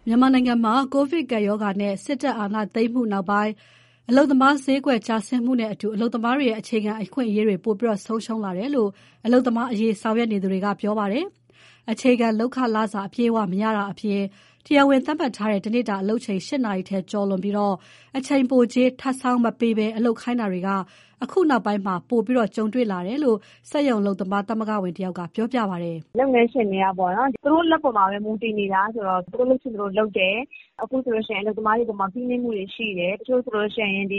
မြန်မာနိုင်ငံမှာ ကိုဗစ်ကပ်ရောဂါနဲ့စစ်တပ်အာဏာသိမ်းမှုနောက်ပိုင်းအလုပ်သမားဈေးကွက်ကျဆင်းမှုနဲ့အတူအလုပ်သမားတွေရဲ့အခြေခံအခွင့်အရေးတွေပိုပြီးဆုံးရှုံးလာတယ်လို့အလုပ်သမားအရေးဆောင်ရွက်နေသူတွေကပြောပါတယ်။အခြေခံလုပ်ခလစာအပြည့်အဝမရတာအပြင်တရားဝင်သတ်မှတ်ထားတဲ့တနေ့တာအလုပ်ချိန်8နာရီထက်ကျော်လွန်ပြီးအချိန်ပိုကြေးထပ်ဆောင်းမပေးဘဲအလုပ်ခိုင်းတာတွေကအခုနောက်ပိုင်းမှာပိုပြီးကြုံတွေ့လာတယ်လို့စက်ရုံအလုပ်သမားသမဂ္ဂဝင်တယောက်ကပြောပြပါတယ်။လုပ်ငန်းရှင်တွေကပေါ့နော်သူတို့လက်ပေါ်မှာပဲမူတည်နေတာဆိုတော့သူတို့လုပ်ချင်သူတို့လုပ်တယ်။အခုဆိုလို့ရှိရင်အလုပ်သမားတွေပေါ်မှာပြီးနှိမ့်မှုတွေရှိတယ်။တချို့ဆိုလို့ရှိရင်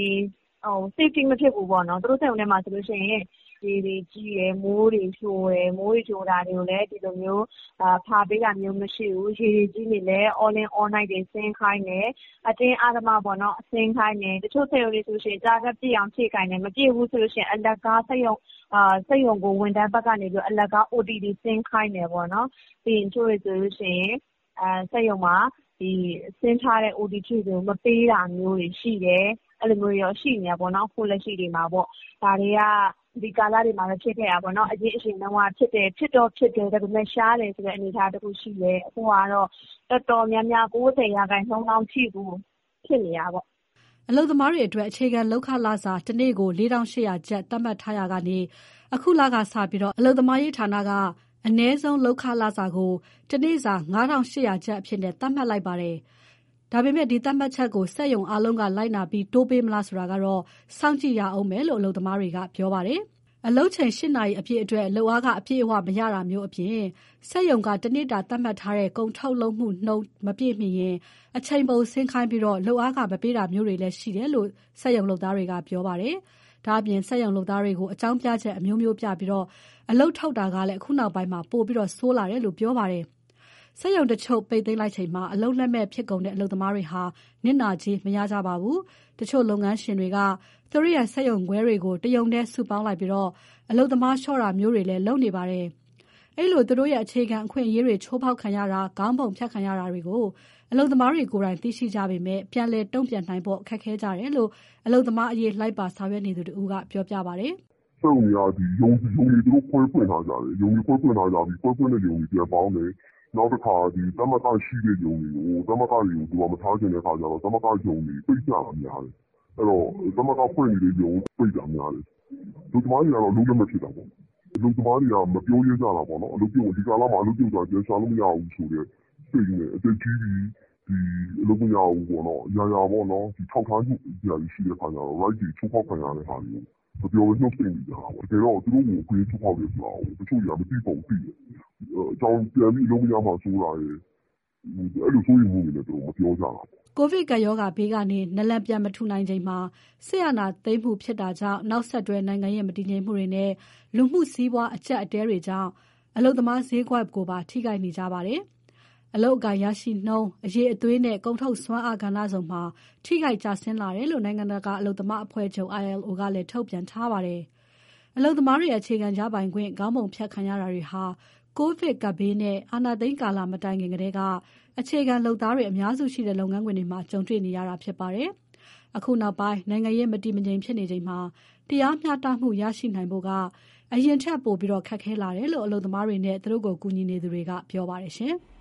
safety မဖြစ်ဘူးပေါ့နော်။သူတို့စက်ရုံထဲမှာဆိုလို့ရှိရင်ရေတွေကြီးတယ်မိုးတွေချိုးတယ်မိုးတွေချိုးတာတွေကိုလည်းဒီလိုမျိုးဖာပေးတာမျိုးမရှိဘူးရေတွေကြီးနေလဲ all in all night တွေဆင်းခိုင်းတယ်အတင်းအဓမ္မပေါ့နော်ဆင်းခိုင်းတယ်တချို့စက်ရုံတွေဆိုရှင်ကြာကပြည့်အောင်ဖြည့်ခိုင်းတယ်မပြည့်ဘူးဆိုလို့ရှိရင်အလက်ကားစက်ရုံကိုဝန်ထမ်းဘက်ကနေပြီးအလက်ကား OT တွေဆင်းခိုင်းတယ်ပေါ့နော်ပြီးရင်ချို့တွေဆိုလို့ရှိရင်စက်ရုံမှာဒီဆင်းထားတဲ့ OT ဖြည့်တွေကိုမပေးတာမျိုးတွေရှိတယ်အဲ့လိုမျိုးရောရှိနေတာပေါ့နော်ခုလက်ရှိတွေမှာပေါ့ဒါတွေကဒီကာလတွေမှာပဲဖြစ်ခဲ့တာပေါ့နော်အရင်အချိန်တုန်းကဖြစ်တယ်ဒါပေမဲ့ရှားတယ်ဆိုတဲ့အနေအထားတစ်ခုရှိတယ်အခုကတော့တော်တော်များများ90%လောက်ထိဘူးဖြစ်နေတာပေါ့အလုပ်သမားတွေအတွက်အခြေခံလုပ်ခလစာတစ်နေ့ကို4800ကျပ်သတ်မှတ်ထားရကနေအခုလကစပြီးအလုပ်သမားရေးဌာနကအနည်းဆုံးလုပ်ခလစာကိုတစ်နေ့စာ9800ကျပ်အဖြစ်နဲ့သတ်မှတ်လိုက်ပါတယ်။ဒါပေမဲ့ဒီသတ်မှတ်ချက်ကိုစက်ရုံအားလုံးကလိုက်နာပြီးတိုးပေးမလားဆိုတာကတော့စောင့်ကြည့်ရအောင်မယ်လို့အလုပ်သမားတွေကပြောပါတယ်။အလုပ်ချိန်8နာရီအပြည့်အတွက်လုပ်အားကအပြည့်အဝမရတာမျိုးအပြင်စက်ရုံကတစ်နေ့တာသတ်မှတ်ထားတဲ့ကုန်ထုတ်လုပ်မှုနှုန်းမပြည့်မီရင်အချိန်ပိုဆင်းခိုင်းပြီးလုပ်အားကမပေးတာမျိုးတွေလည်းရှိတယ်လို့စက်ရုံလုပ်သားတွေကပြောပါတယ်။ဒါအပြင်စက်ရုံလုပ်သားတွေကိုအကြောင်းပြချက်အမျိုးမျိုးပြပြီးအလုပ်ထုတ်တာကလည်းအခုနောက်ပိုင်းမှာပိုပြီးဆိုးလာတယ်လို့ပြောပါတယ်။စက်ရုံတချို့ပိတ်သိမ်းလိုက်ချိန်မှာအလုပ်လက်မဲ့ဖြစ်ကုန်တဲ့အလုပ်သမားတွေဟာနစ်နာကြေးမရကြပါဘူး။တချို့လုပ်ငန်းရှင်တွေကသူတို့ရဲ့စက်ရုံခွဲတွေကိုတရုံနဲ့စုပေါင်းလိုက်ပြီးအလုပ်သမားလျှော့တာမျိုးတွေလည်းလုပ်နေပါတယ်။အဲ့လိုသူတို့ရဲ့အခြေခံအခွင့်အရေးတွေချိုးဖောက်ခံရတာခေါင်းပုံဖြတ်ခံရတာတွေကိုအလုပ်သမားတွေကိုယ်တိုင်သိရှိကြပေမဲ့ပြန်လည်တုံ့ပြန်နိုင်ဖို့ခက်ခဲကြတယ်လို့အလုပ်သမားအရေးလိုက်ပါဆောင်ရွက်နေသူတို့ကပြောပြပါတယ်။စုံရဒီယုံတွေသူတို့ခွဲဖွင့်ထားကြတယ်။ယုံတွေခွဲဖွင့်ထားကြပြီးခွဲဖွင့်တဲ့ယုံတွေပြန်ပေါင်းတယ်။နောက်တစ်ခါဒီသမဂရှိတဲ့ယုံတွေကိုသမဂတွေကိုသူကမထားချင်တဲ့အခါကျတော့သမဂယုံတွေပိတ်ကြတာများတယ်။အဲ့တော့သမဂဖွင့်နေတဲ့ယုံပိတ်တာများတယ်။လူသမားတွေကတော့လုံးဝမဖြစ်တာပေါ့။လူသမားတွေကမပြောရကြတာပေါ့နော်။အလုပ်ပြုတ်ဒီကာလမှာအလုပ်ပြုတ်တာကျန်ရှာလို့မရဘူးဆိုတဲ့စိတ်နဲ့အသက်ကြီးပြီးဒီအလုပ်မရဘူးပေါ့နော်။ရာပေါ့နော်ဒီထောက်ထားမှုကြာကြီးရှိတဲ့ခါကျတော့ right တွေချိုးဖောက်ခံရတဲ့ဟာတွေကိုမပြောဘဲနှုတ်ဆက်နေကြတာပေါ့။တကယ်တော့သူတို့ကိုအခွင့်အရေးချိုးဖောက်တယ်ဆိုတာကိုတချို့တွေကမသိပုံသိတယ်။အကြောင်းပြန်ပြီးအလုပ်မရမှဆိုတာရယ်အဲ့လိုဆိုရင်မှုတွေလည်းသူတို့မပြောကြတာပေါ့ကိုဗစ်ကပ်ရောဂါဘေးကနေနလန်ပြန်မထူနိုင်ချိန်မှာစစ်အာဏာသိမ်းမှုဖြစ်တာကြောင့်နောက်ဆက်တွဲနိုင်ငံရေးမတည်ငြိမ်မှုတွေနဲ့လူမှုစီးပွားအကျပ်အတည်းတွေကြောင့်အလုပ်သမားဈေးကွက်ကိုပါထိခိုက်နေကြပါတယ်။အလုပ်အကရရှိနှုန်းအရေးအသွေးနဲ့ကုန်ထုတ်စွမ်းအားကဏ္ဍစုံမှာထိခိုက်ကျဆင်းလာတယ်လို့နိုင်ငံတကာအလုပ်သမားအဖွဲ့ချုပ် ILO ကလည်းထုတ်ပြန်ထားပါတယ်။အလုပ်သမားတွေအခြေခံရပိုင်ခွင့်ခေါင်းပုံဖြတ်ခံရတာတွေဟာကိုဗစ်ကပ်ဘေးနဲ့အာဏာသိမ်းကာလမတိုင်ခင်ကတည်းကအခြေခံလုပ်သားတွေအများစုရှိတဲ့လုပ်ငန်းခွင်တွေမှာကြုံတွေ့နေရတာဖြစ်ပါတယ်။အခုနောက်ပိုင်းနိုင်ငံရေးမတည်မငြိမ်ဖြစ်နေချိန်မှာတရားမျှတမှုရရှိနိုင်ဖို့ကအရင်ထက်ပိုပြီးခက်ခဲလာတယ်လို့အလုပ်သမားတွေနဲ့သူတို့ကိုကူညီနေသူတွေကပြောပါတယ်ရှင်။